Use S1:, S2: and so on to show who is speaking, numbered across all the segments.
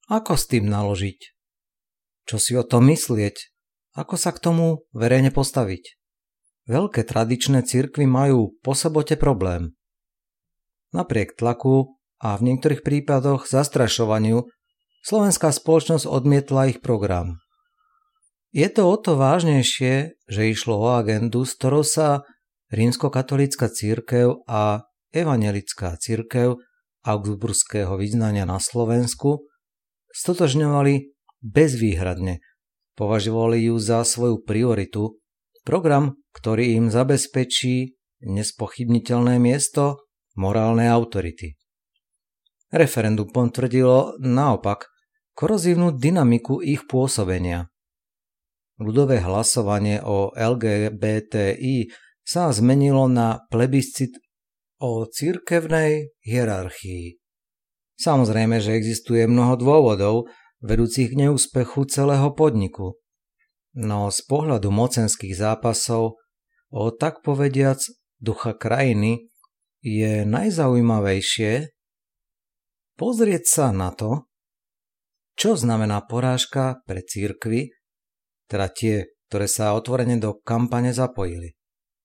S1: Ako s tým naložiť? Čo si o tom myslieť? Ako sa k tomu verejne postaviť? Veľké tradičné cirkvi majú po sobote problém. Napriek tlaku a v niektorých prípadoch zastrašovaniu slovenská spoločnosť odmietla ich program. Je to o to vážnejšie, že išlo o agendu, s ktorou sa rímskokatolícka cirkev a evanjelická cirkev augsburského vyznania na Slovensku stotožňovali bezvýhradne, považovali ju za svoju prioritu, program, ktorý im zabezpečí nespochybniteľné miesto morálnej autority. Referendum potvrdilo naopak korozívnu dynamiku ich pôsobenia. Ľudové hlasovanie o LGBTI sa zmenilo na plebiscit o cirkevnej hierarchii. Samozrejme, že existuje mnoho dôvodov vedúcich k neúspechu celého podniku. No z pohľadu mocenských zápasov o tak povediac ducha krajiny je najzaujímavejšie pozrieť sa na to, čo znamená porážka pre cirkvi, teda tie, ktoré sa otvorene do kampane zapojili.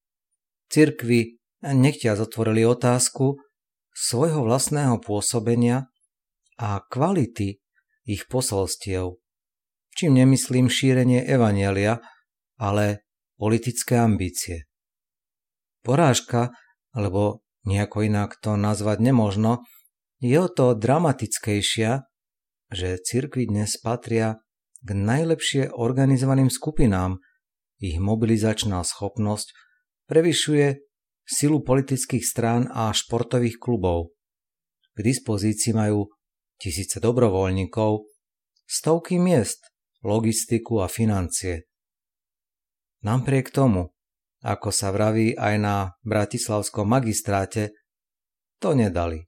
S1: Cirkvi nechtiac otvorili otázku svojho vlastného pôsobenia a kvality ich posolstiev, čím nemyslím šírenie evanjelia, ale politické ambície. Porážka, alebo nejako inak to nazvať nemožno, je o to dramatickejšia, že cirkvi dnes patria k najlepšie organizovaným skupinám. Ich mobilizačná schopnosť prevyšuje silu politických strán a športových klubov. K dispozícii majú tisíce dobrovoľníkov, stovky miest, logistiku a financie. Napriek tomu, ako sa vraví aj na bratislavskom magistráte, to nedali.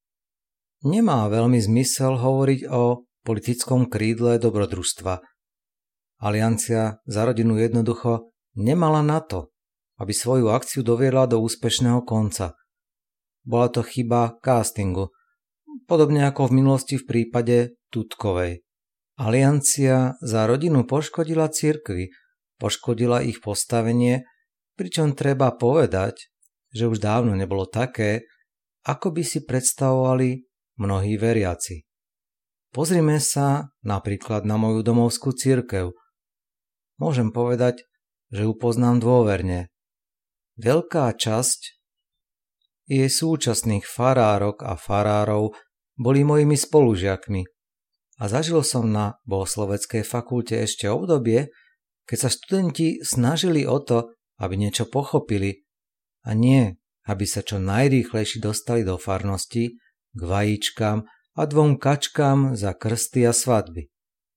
S1: Nemá veľmi zmysel hovoriť o politickom krídle dobrodružstva. Aliancia za rodinu jednoducho nemala na to, aby svoju akciu doviedla do úspešného konca. Bola to chyba castingu, podobne ako v minulosti v prípade Tutkovej. Aliancia za rodinu poškodila cirkvi, poškodila ich postavenie, pričom treba povedať, že už dávno nebolo také, ako by si predstavovali mnohí veriaci. Pozrime sa napríklad na moju domovskú cirkev. Môžem povedať, že ju poznám dôverne. Veľká časť jej súčasných farárok a farárov boli mojimi spolužiakmi a zažil som na bohosloveckej fakulte ešte obdobie, keď sa študenti snažili o to, aby niečo pochopili a nie, aby sa čo najrýchlejšie dostali do farnosti k vajíčkam a 2 kačkám za krsty a svadby.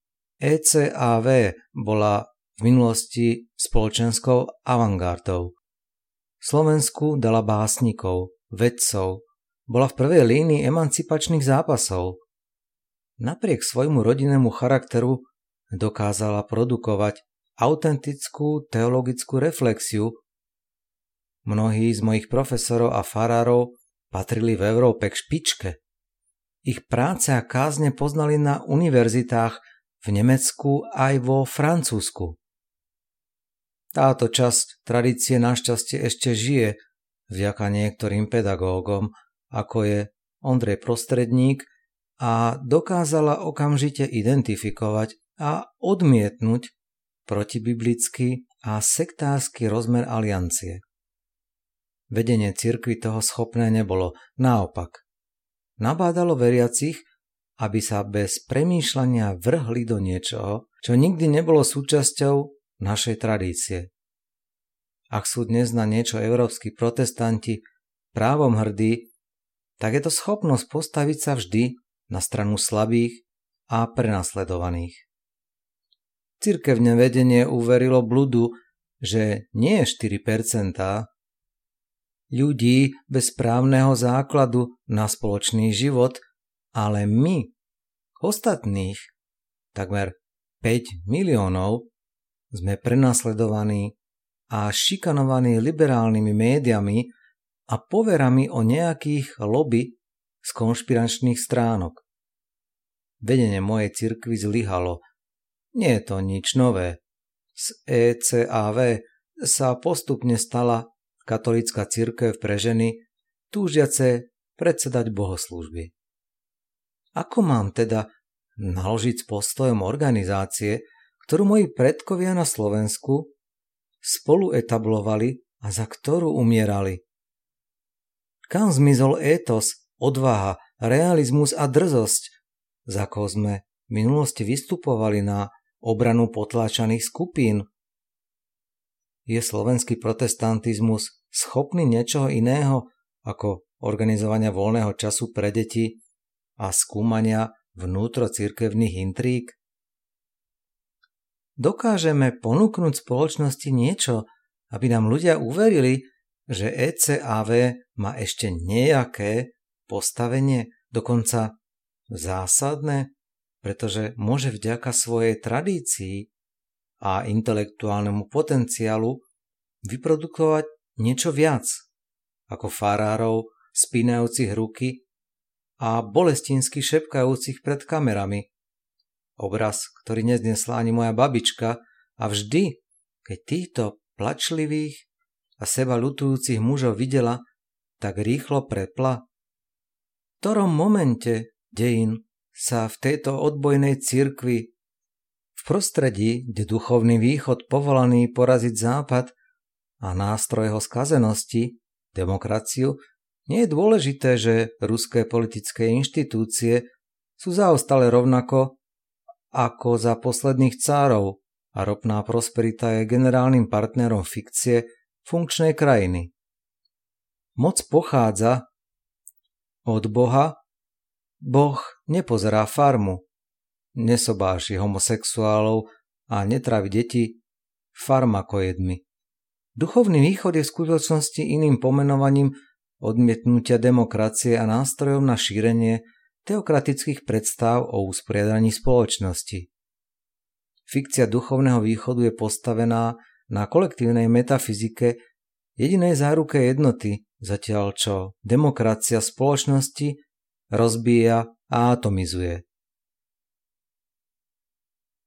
S1: ECAV bola v minulosti spoločenskou avantgardou. Slovensku dala básnikov, vedcov, bola v prvej línii emancipačných zápasov. Napriek svojmu rodinnému charakteru dokázala produkovať autentickú teologickú reflexiu. Mnohí z mojich profesorov a farárov patrili v Európe k špičke. Ich práce a kázne poznali na univerzitách v Nemecku aj vo Francúzsku. Táto časť tradície našťastie ešte žije vďaka niektorým pedagógom, ako je Ondrej Prostredník, a dokázala okamžite identifikovať a odmietnúť protibiblický a sektársky rozmer aliancie. Vedenie cirkvi toho schopné nebolo, naopak. Nabádalo veriacich, aby sa bez premýšľania vrhli do niečoho, čo nikdy nebolo súčasťou našej tradície. Ak sú dnes na niečo európski protestanti právom hrdí, tak je to schopnosť postaviť sa vždy na stranu slabých a prenasledovaných. Cirkevné vedenie uverilo bludu, že nie 4% ľudí bez právneho základu na spoločný život, ale my, ostatných, takmer 5 miliónov, sme prenasledovaní a šikanovaní liberálnymi médiami a poverami o nejakých lobby z konšpiračných stránok. vedenie mojej cirkvi zlyhalo. Nie je to nič nové. Z ECAV sa postupne stala katolícka cirkev pre ženy, túžiace predsedať bohoslúžby. Ako mám teda naložiť s postojom organizácie, ktorú moji predkovia na Slovensku spolu etablovali a za ktorú umierali? Kam zmizol étos, odvaha, realizmus a drzosť, za koho sme v minulosti vystupovali na obranu potláčaných skupín? Je slovenský protestantizmus schopný niečoho iného ako organizovania voľného času pre deti a skúmania vnútrocirkevných intríg? Dokážeme ponúknuť spoločnosti niečo, aby nám ľudia uverili, že ECAV má ešte nejaké postavenie, dokonca zásadné, pretože môže vďaka svojej tradícii a intelektuálnemu potenciálu vyprodukovať niečo viac ako farárov spínajúcich ruky a bolestinsky šepkajúcich pred kamerami. Obraz, ktorý neznesla ani moja babička, a vždy, keď týchto plačlivých a seba ľutujúcich mužov videla, tak rýchlo prepla. V ktorom momente dejín sa v tejto odbojnej cirkvi, v prostredí, kde duchovný východ povolaný poraziť západ a nástroj jeho skazenosti, demokraciu, nie je dôležité, že ruské politické inštitúcie sú zaostale rovnako ako za posledných cárov a ropná prosperita je generálnym partnerom fikcie funkčnej krajiny. Moc pochádza od Boha. Boh nepozerá farmu, nesobáši homosexuálov a netraví deti farmakojedmi. Duchovný východ je v skutočnosti iným pomenovaním odmietnutia demokracie a nástrojom na šírenie teokratických predstav o usporiadaní spoločnosti. Fikcia duchovného východu je postavená na kolektívnej metafyzike jedinej záruke jednoty, zatiaľ čo demokracia spoločnosti rozbíja a atomizuje.